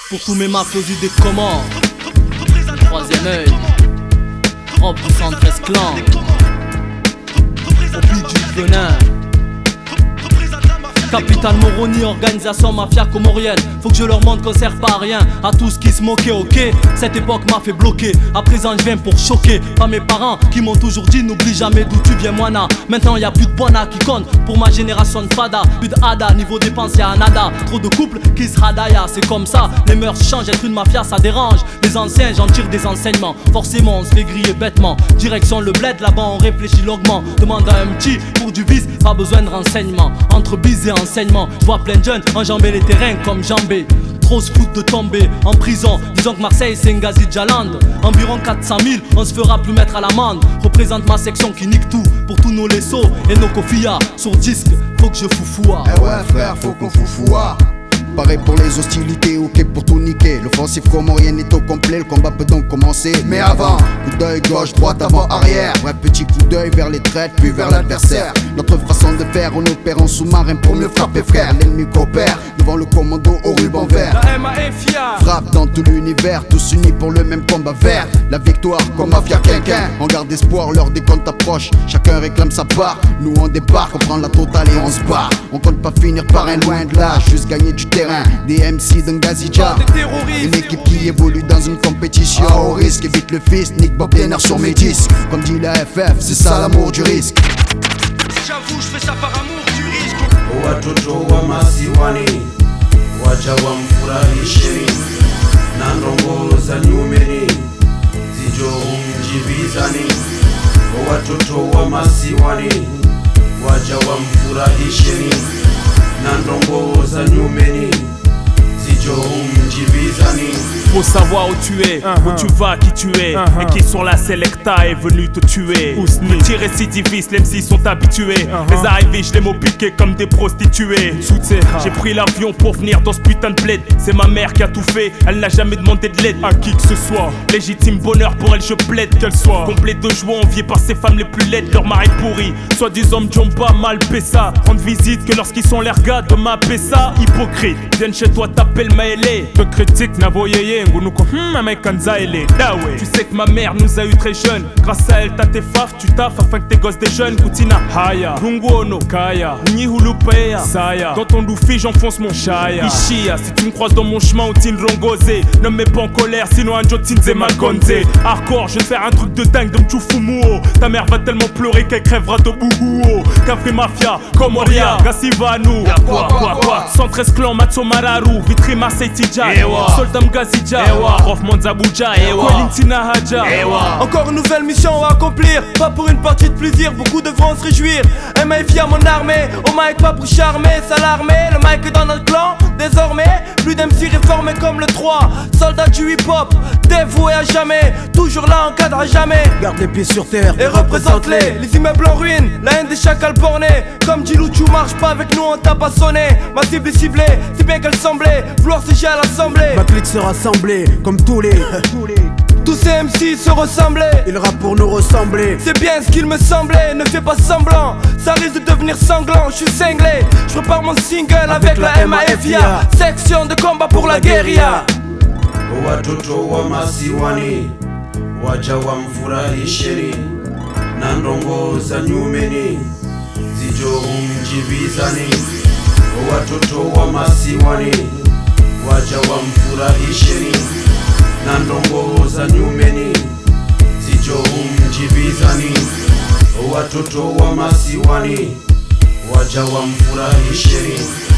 Pour tous mes mafiosi des commandes, troisième œil, robe du 113 clan, au beat du venin. Capitaine Moroni, organisation mafia comorienne. Faut que je leur montre qu'on sert pas à rien. À tous qui se moquaient, ok. Cette époque m'a fait bloquer. À présent je viens pour choquer. Pas mes parents qui m'ont toujours dit n'oublie jamais d'où tu viens moina. Maintenant y'a plus de bona qui compte pour ma génération de fada. Plus de hada, niveau dépense y'a un nada. Trop de couples qui se radaya, c'est comme ça. Les mœurs changent, être une mafia ça dérange. Les anciens j'en tire des enseignements. Forcément on se fait griller bêtement. Direction le bled, là-bas on réfléchit longuement. Demande à un petit pour du vice, pas besoin de renseignements. Entre bis et enseignement, je vois plein de jeunes enjamber les terrains comme jambé. Trop se foutent de tomber en prison. Disons que Marseille c'est une Ngazi Jaland. Environ 400 000, on se fera plus mettre à l'amende. Représente ma section qui nique tout pour tous nos leçons et nos kofia. Sur disque, faut que je foufoua. Eh ouais frère, faut qu'on foufoua. Pareil pour les hostilités, ok pour tout niquer. L'offensif comorien est au complet, le combat peut donc commencer. Mais avant, coup d'œil gauche, droite, avant, arrière. Vrai petit coup d'œil vers les traites, puis vers l'adversaire. Notre façon de faire, on opère en sous-marin pour mieux frapper frère. L'ennemi coopère, devant le commando au ruban vert. La MAFIA Frappe dans tout l'univers, tous unis pour le même combat vert. La victoire comme mafia quinquin. On garde espoir, l'heure des comptes approche. Chacun réclame sa part, nous on débarque, on prend la totale et on se barre. On compte pas finir par un loin de là, juste gagner du terrain. Des MC d'un Gazidja, une équipe qui évolue dans une compétition au risque. Évite le fist, nique Bob Denner sur mes disques. Comme dit la FF, c'est ça l'amour du risque. J'avoue, je fais ça par amour du risque. Watoto wa masiwani wacha wamfurahisheni na ndongo za nyumeni zijo umjibizani. Watoto wa masiwani wacha wamfurahisheni na ndongo za nyumeni zijo umjibizani. Faut savoir où tu es, où tu vas, qui tu es, et qui sur la Selecta est venu te tuer. Petits récidivistes, les MCs sont habitués. Les arrivés, je les mots piqués comme des prostituées. J'ai pris l'avion pour venir dans ce putain de bled. C'est ma mère qui a tout fait, elle n'a jamais demandé de l'aide à qui que ce soit. Légitime bonheur pour elle, je plaide qu'elle soit complet de joie, enviée par ces femmes les plus laides. Leur mari pourri, soi-disant Djomba mal pessa. Rendre visite que lorsqu'ils sont les gars de ma pessa. Hypocrite, viennent chez toi t'appelles Maëlé. Te critique, n'avoyeye. Tu sais que ma mère nous a eu très jeunes. Grâce à elle t'as tes faf, tu taffes afin que tes gosses des jeunes. Kutina Haya, Rungono, Kaya, Nihulupeya, Saya. Dans ton loufi j'enfonce mon chaya. Ishia, si tu me croises dans mon chemin ou tin rongosé, ne me mets pas en colère sinon un jotinze magonze. Hardcore, je vais te faire un truc de dingue de Mchufumuo. Ta mère va tellement pleurer qu'elle crèvera de bougouo. Café Mafia, Comoria, Gassivanu. Quoi 113 clans, Matso Mararu, Vitry Marseille Tidja, Soldat Mgazidja. Rof Monzabuja, Kolintina Hadja. Encore une nouvelle mission à accomplir, pas pour une partie de plaisir, beaucoup devront se réjouir. MAFIA mon armée, au mic pas pour charmer, s'alarmer. Le mic est dans notre clan, désormais. Plus d'MC réformés comme le 3. Soldat du hip-hop, dévoué à jamais. Toujours là, encadre à jamais. Garde les pieds sur terre et représente-les. Les immeubles en ruine, la haine des chacals bornés. Comme dit Lou, tu marches pas avec nous, on t'a pas sonné. Ma cible est ciblée, si bien qu'elle semblait vouloir siéger à l'assemblée. Ma clique se rassembler, comme tous les tous ces MC se ressemblaient. Ils rappent pour nous ressembler. C'est bien ce qu'il me semblait, ne fais pas semblant. Ça risque de devenir sanglant, je suis cinglé. Je prépare mon single avec la MAFIA. Section de combat pour la guérilla. Watoto wa masiwani wacha wamfurahisheni na ndongo za nyumeni zijo umjibizani. Watoto wa masiwani wacha wamfurahisheni na ndongo za nyumeni zijo umjibizani. Watoto wa masiwani wacha wamfurahisheni